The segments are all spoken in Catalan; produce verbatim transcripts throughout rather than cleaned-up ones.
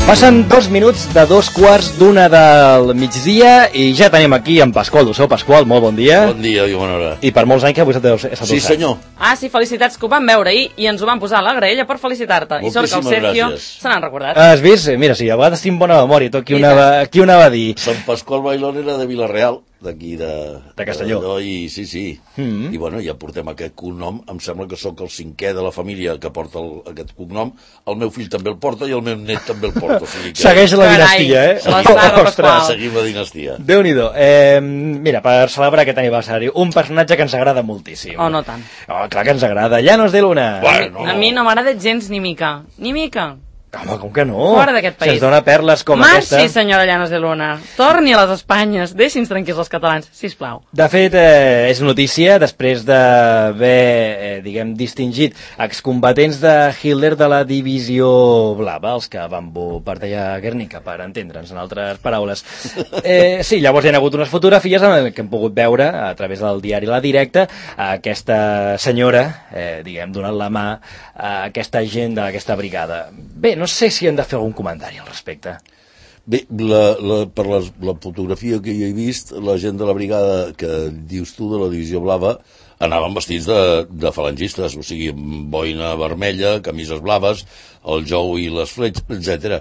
Passen dos minuts de dos quarts d'una del migdia i ja tenim aquí en Pasqual Dussó. Pasqual, molt bon dia. Bon dia i bona hora. I per molts anys que avui és el Sí, senyor. Ah, sí, felicitats, que ho vam veure ahir i ens ho van posar a la graella per felicitar-te. I sort que el Sergio se n'han recordat. Has vist? Mira, sí, a vegades tinc bona memòria. Tot qui ho anava, qui ho anava a dir. Sant Pasqual Bailón era de Vilareal, d'aquí de... De Castelló. De, i, sí, sí. Mm-hmm. I bueno, ja portem aquest cognom. Em sembla que sóc el cinquè de la família que porta el, aquest cognom. El meu fill també el porta i el meu net també el porta. O sigui que... Segueix la dinastia, eh? La saga Pasqual. Seguim la dinastia. Déu-n'hi-do. Eh, mira, per celebrar aquest aniversari, un personatge que ens agrada moltíssim. Oh, no tant. Oh, clar que ens agrada. Llanos de Luna. Bueno. A mi no m'agrada gens ni mica. Ni mica. Home, com que no? Fora d'aquest país. Se'ns dona perles com Mas, aquesta. sí, senyora Llanos de Luna. Torni a les Espanyes. Deixi'ns tranquils els catalans, sisplau. De fet, eh, és notícia després d'haver, eh, diguem, distingit excombatents de Hitler de la divisió blava, els que van bombardejar Guernica, per entendre'ns, en altres paraules. Eh, sí, llavors hi ha hagut unes fotografies en què hem pogut veure, a través del diari La Directa, aquesta senyora, eh, diguem, donant la mà a aquesta gent d'aquesta brigada. Bé, no sé si hem de fer algun comentari al respecte. Bé, la, la, per les, la fotografia que jo he vist, la gent de la brigada que dius tu, de la divisió blava, anaven vestits de, de falangistes, o sigui, amb boina vermella, camises blaves, el jou i les fletxes, etcètera.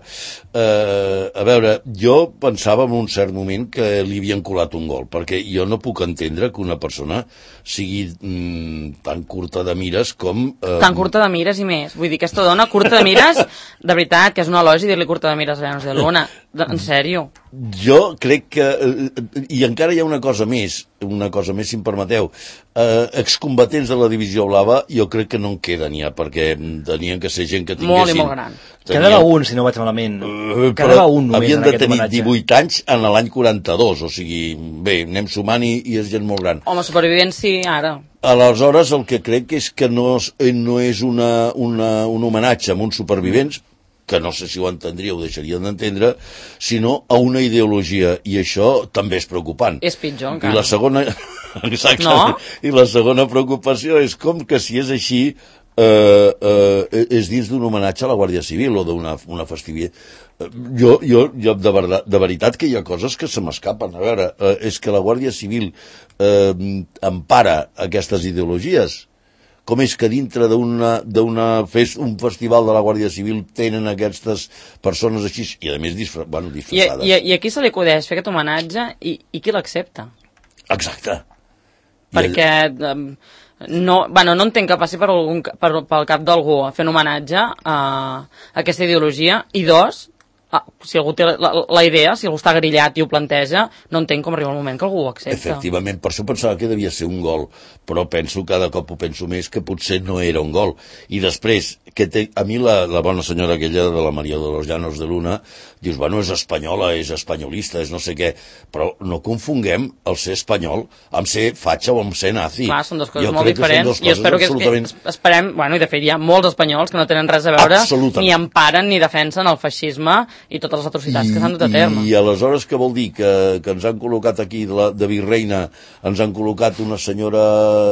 Eh, a veure, jo pensava en un cert moment que li havien colat un gol, perquè jo no puc entendre que una persona sigui mm, tan curta de mires com... Eh, Tan curta de mires i més. Vull dir, aquesta dona curta de mires, de veritat, que és un elogi dir-li curta de mires a Llanos de Luna. De, en sèrio. Jo crec que... Eh, I encara hi ha una cosa més, una cosa més, si em permeteu. Eh, excombatents de la divisió blava jo crec que no en queden ja, perquè tenien que ser gent que tinguessin... Molt i molt gran. Tenien... Quedava un, si no vaig malament. Uh, Quedava un només havien en de aquest tenir homenatge. divuit anys en l'any quaranta-dos, o sigui, bé, anem sumant i, i és gent molt gran. Home, supervivents sí, ara. Aleshores, el que crec és que no és, no és una, una, un homenatge a uns supervivents, que no sé si ho entendria o deixarien d'entendre, sinó a una ideologia, i això també és preocupant. És pitjor, encara. I la segona... Exactament. No? I la segona preocupació és com que si és així... Eh, eh, és dins d'un homenatge a la Guàrdia Civil o d'una una festivitat. Eh, jo, jo, jo de, verdad, de veritat que hi ha coses que se m'escapen. A veure, eh, és que la Guàrdia Civil eh, empara aquestes ideologies. Com és que dintre d'una d'una fest, un festival de la Guàrdia Civil tenen aquestes persones així, i a més disfra, bueno, disfressades. I, i, I a qui se li acudeix fer aquest homenatge i, i qui l'accepta? Exacte. Perquè... Um, no, bueno, no entenc que passi per algun, per, pel cap d'algú a fer un homenatge a, a aquesta ideologia, i dos, ah, si algú té la, la, la idea, si algú està grillat i ho planteja, no entenc com arriba el moment que algú ho accepta. Efectivament, per això pensava que devia ser un gol, però penso, cada cop ho penso més, que potser no era un gol. I després, que té, a mi la, la bona senyora aquella de la Maria de los Llanos de Luna, dius, bueno, és espanyola, és espanyolista, és no sé què, però no confonguem el ser espanyol amb ser fatxa o amb ser nazi. Clar, són dues coses jo molt diferents, i espero que, absolutament... que esperem, bueno, i de fet hi ha molts espanyols que no tenen res a veure, ni emparen ni defensen el feixisme i totes les atrocitats I, que s'han dut a terme. I aleshores què vol dir? Que, que ens han col·locat aquí de, la, de virreina, ens han col·locat una senyora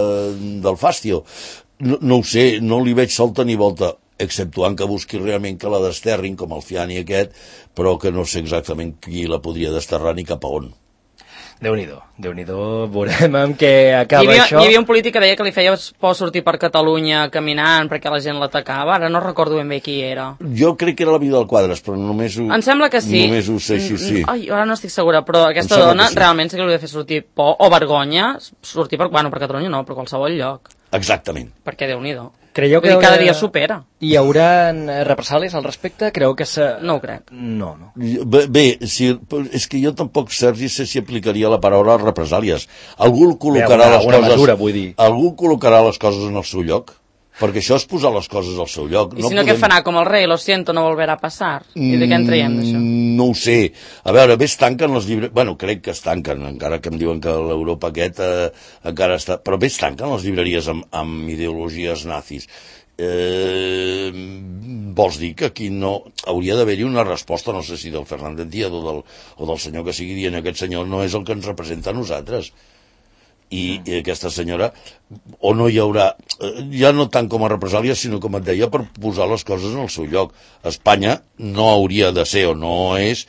del Fàstio? No, no ho sé, no li veig solta ni volta, exceptuant que busqui realment que la desterrin, com el Fiani aquest, però que no sé exactament qui la podria desterrar ni cap a on. Déu-n'hi-do, Déu-n'hi-do, veurem amb què acaba hi havia, això. Hi havia un polític que deia que li feia por sortir per Catalunya caminant perquè la gent l'atacava, ara no recordo ben bé qui era. Jo crec que era la Vidal Quadras, però només ho... Em sembla que sí. Només ho sé, sí, sí. Ai, ara no estic segura, però aquesta dona sí. Realment sí que li hauria de fer sortir por o vergonya, sortir per, bueno, per Catalunya no, per qualsevol lloc. Exactament. Perquè Déu-n'hi-do. Creieu que haurà... cada dia supera. Hi haurà represàlies al respecte? Creu que se... No ho crec. No, no. Bé, bé si, és que jo tampoc, Sergi, sé si aplicaria la paraula represàlies. Algú col·locarà bé, una, les una coses... mesura, vull dir. Algú col·locarà les coses en el seu lloc? Perquè això és posar les coses al seu lloc. I si no, no podem... què farà? Com el rei, lo siento, no volverà a passar? I de què en traiem, d'això? No ho sé. A veure, bé es tanquen les llibreries... Bueno, crec que es tanquen, encara que em diuen que l'Europa aquest eh, encara està... Però bé es tanquen les llibreries amb, amb ideologies nazis. Eh, vols dir que aquí no... Hauria d'haver-hi una resposta, no sé si del Fernández Díaz o del, o del senyor que sigui dient aquest senyor no és el que ens representa a nosaltres. i, i aquesta senyora, o no hi haurà, ja no tant com a represàlia, sinó com et deia, per posar les coses en el seu lloc. Espanya no hauria de ser o no és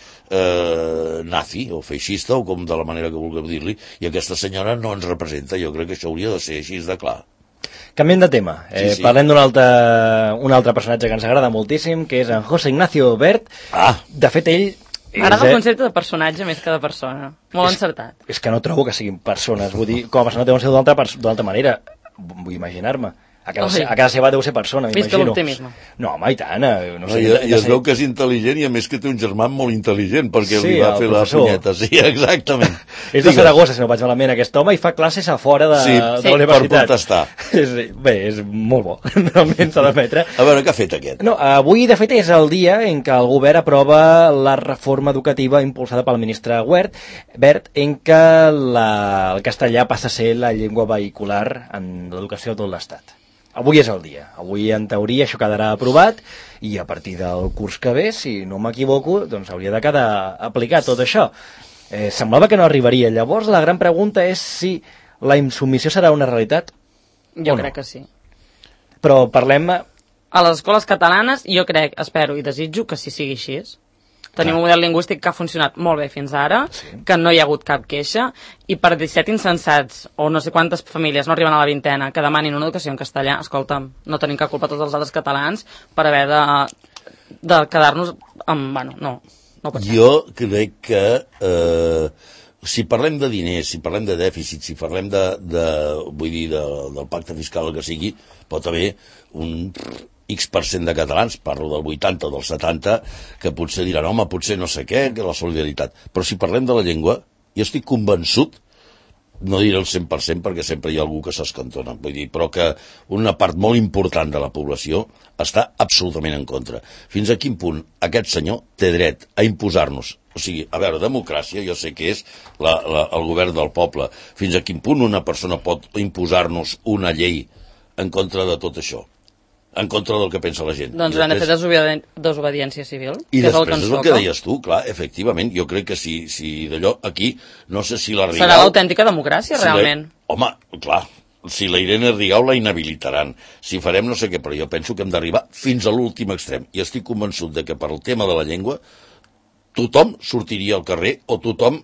eh, nazi o feixista, o com de la manera que vulgueu dir-li, i aquesta senyora no ens representa. Jo crec que això hauria de ser així de clar. Canviem de tema. Eh, sí, sí. Parlem d'un altre, un altre personatge que ens agrada moltíssim, que és en José Ignacio Wert. Ah. De fet, ell... M'agrada el concepte de personatge més que de persona. Molt és, encertat. És que no trobo que siguin persones. Vull dir, com a persona deuen ser d'una altra, altra manera. Vull imaginar-me. A casa, oh, a casa seva deu ser persona, m'imagino. Vist l'optimisme. No, home, i tant. No sé, no, I, I es veu que és intel·ligent, i a més que té un germà molt intel·ligent, perquè sí, li va fer professor. La punyeta. Sí, exactament. És de Saragossa, si no vaig malament, aquest home, i fa classes a fora de, sí, de sí. la universitat. Per protestar. És, bé, és molt bo, realment s'ha d'admetre. A veure, què ha fet aquest? No, avui, de fet, és el dia en què el govern aprova la reforma educativa impulsada pel ministre Wert, Wert en què la, el castellà passa a ser la llengua vehicular en l'educació de tot l'Estat. Avui és el dia. Avui, en teoria, això quedarà aprovat i a partir del curs que ve, si no m'equivoco, doncs hauria de quedar aplicat tot això. Eh, semblava que no arribaria. Llavors, la gran pregunta és si la insubmissió serà una realitat jo o no. crec que sí. Però parlem... A les escoles catalanes, jo crec, espero i desitjo que sí sigui així. Tenim un model lingüístic que ha funcionat molt bé fins ara, sí. que no hi ha hagut cap queixa, i per disset insensats, o no sé quantes famílies no arriben a la vintena, que demanin una educació en castellà, escolta'm, no tenim cap culpa tots els altres catalans per haver de, de quedar-nos amb... Bueno, no, no pot ser. Jo crec que... Eh, si parlem de diners, si parlem de dèficit, si parlem de, de vull dir, de, del pacte fiscal que sigui, pot haver un... X per cent de catalans, parlo del vuitanta o del setanta, que potser diran, home, potser no sé què, que la solidaritat. Però si parlem de la llengua, jo estic convençut, no diré el cent per cent perquè sempre hi ha algú que s'escantona, vull dir, però que una part molt important de la població està absolutament en contra. Fins a quin punt aquest senyor té dret a imposar-nos, o sigui, a veure, democràcia, jo sé que és la, la, el govern del poble, fins a quin punt una persona pot imposar-nos una llei en contra de tot això? En contra del que pensa la gent. Doncs han de fer desobedi desobediència civil. I que després és el, és el que deies tu, clar, efectivament, jo crec que si, si d'allò aquí, no sé si la Rigau... Serà l'autèntica democràcia, si realment. La, home, clar, si la Irene Rigau la inhabilitaran, si farem no sé què, però jo penso que hem d'arribar fins a l'últim extrem. I estic convençut de que per al tema de la llengua tothom sortiria al carrer o tothom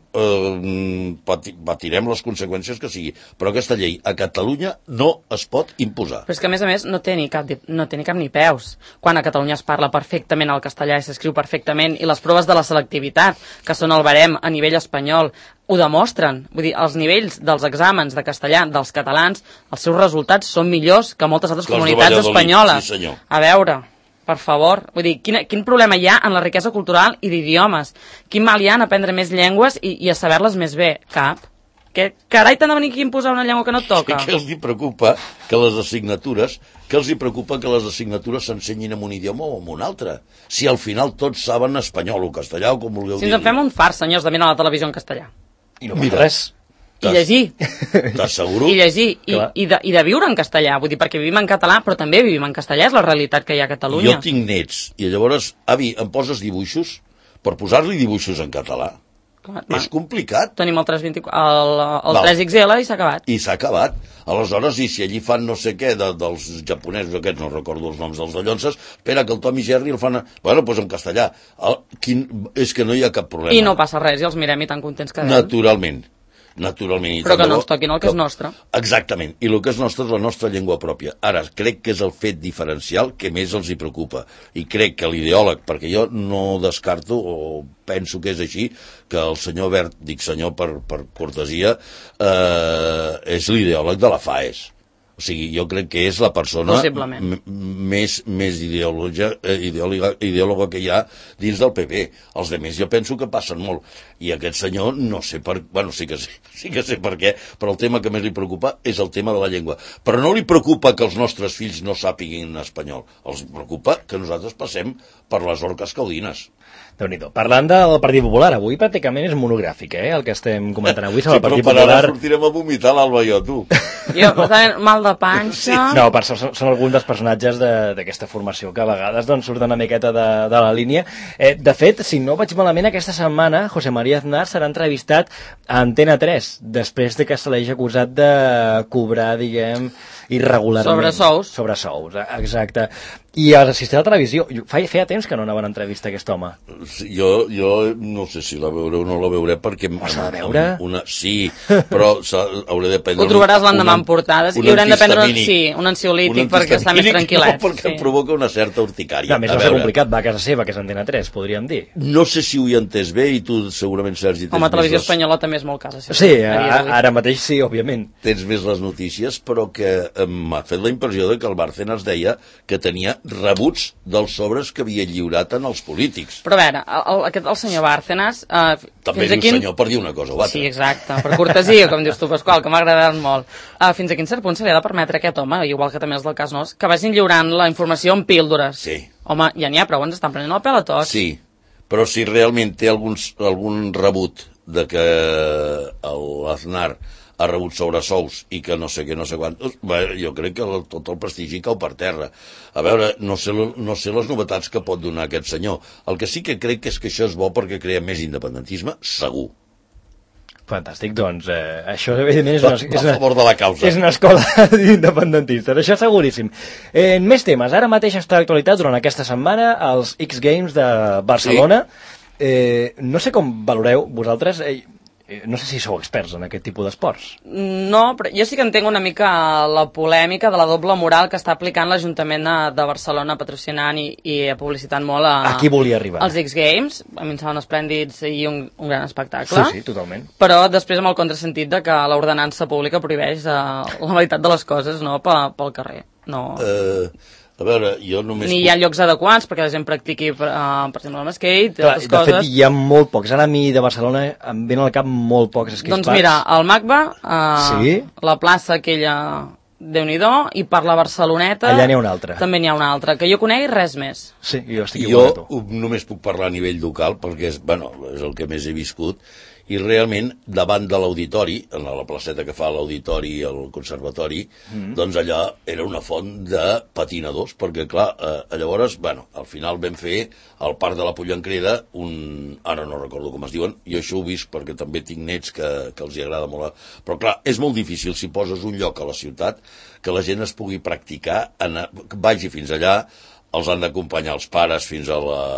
eh, patirem les conseqüències que sigui. Però aquesta llei a Catalunya no es pot imposar. Però és que, a més a més, no té ni cap, no té ni cap ni peus. Quan a Catalunya es parla perfectament el castellà i s'escriu perfectament, i les proves de la selectivitat, que són el barem a nivell espanyol, ho demostren. Vull dir, els nivells dels exàmens de castellà dels catalans, els seus resultats són millors que moltes altres comunitats espanyoles. Sí, senyor. A veure... Per favor, vull dir, quin, quin problema hi ha en la riquesa cultural i d'idiomes? Quin mal hi ha en aprendre més llengües i, i a saber-les més bé? Cap. Que carai t'han de venir aquí a imposar una llengua que no et toca? Què els hi preocupa que les assignatures, què els hi preocupa que les assignatures s'ensenyin en un idioma o en un altre? Si al final tots saben espanyol o castellà o com vulgueu dir. Si ens en fem un fart, senyors, de mirar la televisió en castellà. I no Mira, res. I llegir. T'asseguro. I llegir. I, i, de, I de viure en castellà. Vull dir, perquè vivim en català, però també vivim en castellà. És la realitat que hi ha a Catalunya. Jo tinc nets. I llavors, avi, em poses dibuixos? Per posar-li dibuixos en català. Clar, és complicat. Tenim el, tres vint quatre, el, el tres X L i s'ha acabat. I s'ha acabat. Aleshores, i si allí fan no sé què de, dels japonesos aquests, no recordo els noms dels dallonses, espera que el Tom i Jerry el fan... A... Bueno, doncs en castellà. El, quin... És que no hi ha cap problema. I no passa res, i els mirem i tan contents quedem. Naturalment. Naturalment. Però que no ens toquin el que és nostre. Exactament, i el que és nostre és la nostra llengua pròpia. Ara, crec que és el fet diferencial que més els hi preocupa, i crec que l'ideòleg, perquè jo no descarto o penso que és així, que el senyor Wert, dic senyor per, per cortesia, eh, és l'ideòleg de la FAES. O sigui, jo crec que és la persona més, més ideòloga, ideòloga, ideòloga que hi ha dins del P P. Els altres jo penso que passen molt. I aquest senyor no sé per... Bueno, sí que sé, sí que sé per què, però el tema que més li preocupa és el tema de la llengua. Però no li preocupa que els nostres fills no sàpiguin espanyol. Els preocupa que nosaltres passem per les orques caudines. Déu-n'hi-do. Parlant del Partit Popular, avui pràcticament és monogràfic, eh? El que estem comentant avui sobre sí, el Partit Popular. Sí, però per Popular... ara sortirem a vomitar l'Alba i jo, tu. Jo, mal de panxa... Sí. No, per són, són alguns dels personatges d'aquesta de, formació que a vegades doncs, surten una miqueta de, de la línia. Eh, de fet, si no vaig malament, aquesta setmana José María Aznar serà entrevistat a Antena tres, després de que se l'hagi acusat de cobrar, diguem, irregularment. Sobre sous. Sobre sous, exacte. I a assistir a la televisió. Feia, feia temps que no anaven a entrevistar aquest home. Sí, jo, jo no sé si la veuré o no la veuré, perquè... Has de veure? Una, sí, però hauré de prendre... Ho trobaràs l'endemà en portades i haurem de prendre un, sí, un ansiolític un perquè està més tranquil·let. No, perquè sí. Provoca una certa urticària. No, més no és complicat, va a casa seva, que és Antena tres, podríem dir. No sé si ho hi entès bé i tu segurament, Sergi... Home, Televisió les... Espanyola també és molt casa seva. Sí, a, ara mateix sí, òbviament. Tens més les notícies, però que m'ha fet la impressió de que el Bárcenas deia que tenia rebuts dels sobres que havia lliurat en els polítics. Però a veure, el, el, el senyor Bárcenas... Eh, també diu quin... senyor per dir una cosa o altra. Sí, exacte, per cortesia, com dius tu, Pasqual, que m'ha agradat molt. Uh, fins a quin cert punt se li ha de permetre a aquest home, igual que també és del cas nostre, que vagin lliurant la informació en píldores. Sí. Home, ja n'hi ha, però ens estan prenent el pèl a tots. Sí, però si realment té alguns, algun rebut de que l'Aznar ha rebut sobresous i que no sé què, no sé quantos, bé, jo crec que el, tot el prestigi cau per terra. A veure, no sé, no sé les novetats que pot donar aquest senyor. El que sí que crec que és que això és bo perquè crea més independentisme, segur. Fantàstic, doncs eh, això evidentment és una, és una, a favor de la causa. És una escola d'independentistes, això seguríssim. Eh, més temes, ara mateix està d'actualitat durant aquesta setmana els X Games de Barcelona. Sí. Eh, no sé com valoreu vosaltres... Eh, No sé si sou experts en aquest tipus d'esports. No, però jo sí que entenc una mica la polèmica de la doble moral que està aplicant l'Ajuntament de Barcelona patrocinant i, i publicitant molt a, Aquí volia arribar. als X Games. A mi em semblen esplèndids i un, un gran espectacle. Sí, sí, totalment. Però després amb el contrasentit de que l'ordenança pública prohibeix uh, la meitat de les coses no, pel, pel carrer. No... Uh... A veure, jo només... Ni hi ha llocs adequats perquè la gent practiqui, per, uh, per exemple, el skate, Clar, altres de coses. De fet, hi ha molt pocs. Ara a mi de Barcelona em venen al cap molt pocs skateparks. Doncs mira, al MACBA, uh, sí? la plaça aquella, Déu-n'hi-do, i per la Barceloneta... Allà n'hi ha una altra. També n'hi ha una altra. Que jo conegui res més. Sí, jo estic igual que tu. Jo només puc parlar a nivell local, perquè és, bueno, és el que més he viscut, i realment davant de l'auditori, en la placeta que fa l'auditori i el conservatori, mm. doncs allà era una font de patinadors, perquè clar, eh, llavors, bueno, al final vam fer al Parc de la Pollancreda un... ara no recordo com es diuen, jo això ho he vist perquè també tinc nets que, que els hi agrada molt, però clar, és molt difícil si poses un lloc a la ciutat que la gent es pugui practicar, anar, vagi fins allà, els han d'acompanyar els pares fins a la...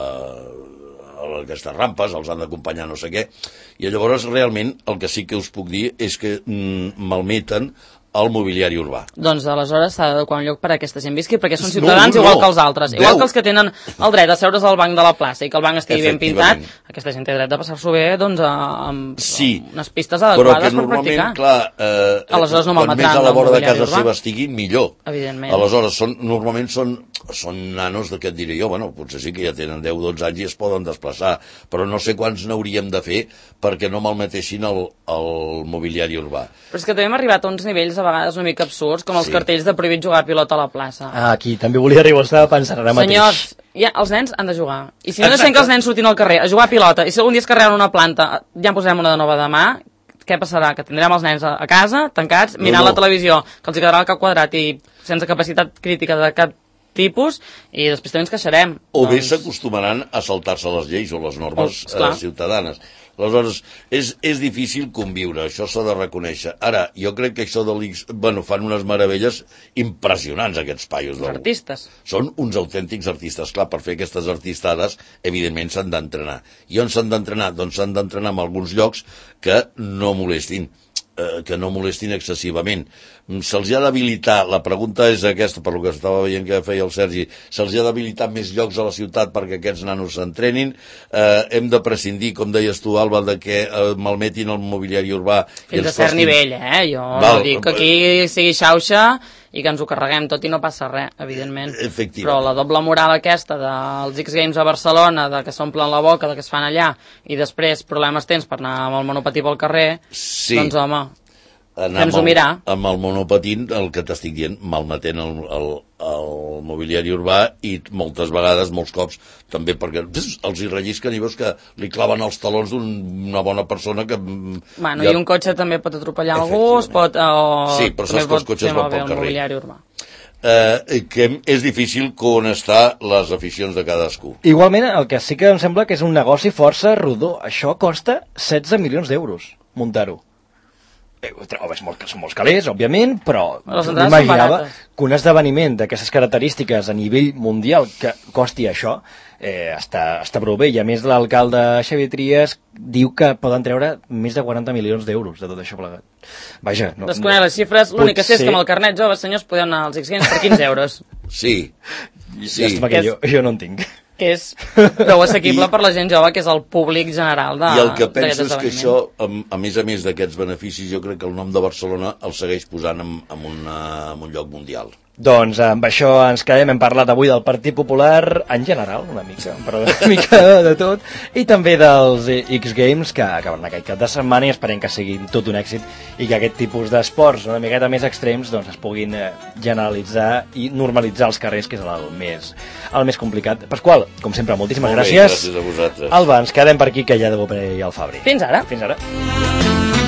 aquestes rampes, els han d'acompanyar no sé què, i llavors realment el que sí que us puc dir és que mm, malmeten el mobiliari urbà. Doncs aleshores s'ha d'adequar un lloc per a aquesta gent visqui, perquè són ciutadans no, no, igual no. que els altres, igual que els que tenen el dret a seure's al banc de la plaça i que el banc estigui ben pintat, aquesta gent té dret de passar-s'ho bé doncs, amb sí, unes pistes adequades per Però practicar. que clar, eh, aleshores no quan més a la vora de casa urbà. seva estigui, millor. Evidentment. Aleshores, són, normalment són, són nanos de què et diré jo, bueno, potser sí que ja tenen deu dotze anys i es poden desplaçar, però no sé quants n'hauríem de fer perquè no malmetessin el, el mobiliari urbà. Però és que també hem arribat a uns nivells a vegades una mica absurds, com els sí. cartells de prohibit jugar a pilota a la plaça. Ah, aquí també volia arribar, estava pensant ara mateix. Senyors, ja, els nens han de jugar. I si no deixem que els nens surtin al carrer a jugar a pilota, i si algun dia es carreguen una planta, ja en posarem una de nova demà, què passarà? Que tindrem els nens a, a casa, tancats, mirant no, no. la televisió, que els hi quedarà el cap quadrat i sense capacitat crítica de cap tipus, i després també ens queixarem. O doncs... bé s'acostumaran a saltar-se les lleis o les normes oh, eh, ciutadanes. Aleshores, és, és difícil conviure, això s'ha de reconèixer. Ara, jo crec que això de l'X... Bueno, fan unes meravelles impressionants, aquests paios. Els artistes. Són uns autèntics artistes. Clar, per fer aquestes artistades, evidentment s'han d'entrenar. I on s'han d'entrenar? Doncs s'han d'entrenar en alguns llocs que no molestin. que no molestin excessivament. Se'ls ha d'habilitar, la pregunta és aquesta, per lo que estava veient que feia el Sergi, se'ls ha d'habilitar més llocs a la ciutat perquè aquests nanos s'entrenin, eh, hem de prescindir, com deies tu, Alba, de que eh, malmetin el mobiliari urbà. Fins a cert costin... nivell, eh? Jo Val, no dic que aquí sigui xauxa i que ens ho carreguem tot i no passa res, evidentment. Però la doble moral aquesta dels X Games a Barcelona, de que s'omplen la boca, de que es fan allà, i després problemes tens per anar amb el monopatí pel carrer, sí. doncs home, fem-nos-ho mirar. Amb el monopatí, el que t'estic dient, malmetent el, el, el mobiliari urbà i moltes vegades, molts cops, també perquè pss, els hi rellisquen i veus que li claven els talons d'una bona persona que... Bueno, ja... i un cotxe també pot atropellar algú, es pot... O... Sí, però saps que els cotxes van pel carrer. Mobiliari urbà. Eh, que és difícil connectar les aficions de cadascú. Igualment, el que sí que em sembla que és un negoci força rodó. Això costa setze milions d'euros, muntar-ho. Eh, és molt, són molts calés, òbviament, però m'imaginava que un esdeveniment d'aquestes característiques a nivell mundial que costi això eh, està, està prou bé. I a més l'alcalde Xavier Trias diu que poden treure més de quaranta milions d'euros de tot això plegat. Vaja, no, desconec no, les xifres, l'únic que sé és que amb el carnet jove, senyors, podeu anar als X Games per quinze euros. Sí, sí. Llàstima que jo, jo no en tinc. Que és prou assequible I, per la gent jove, que és el públic general de, i el que penso és que això, a, a més a més d'aquests beneficis, jo crec que el nom de Barcelona el segueix posant en, en, una, en un lloc mundial. Doncs amb això ens quedem. Hem parlat avui del Partit Popular en general, una mica, però una mica de tot, i també dels X Games que acaben aquest cap de setmana i esperem que siguin tot un èxit i que aquest tipus d'esports una miqueta més extrems doncs, es puguin generalitzar i normalitzar als carrers, que és el més, el més complicat. Pasqual, com sempre, moltíssimes Molt gràcies. Bé, gràcies a vosaltres. Alba, ens quedem per aquí, que ja deu haver el Fabri. Fins ara. Fins ara.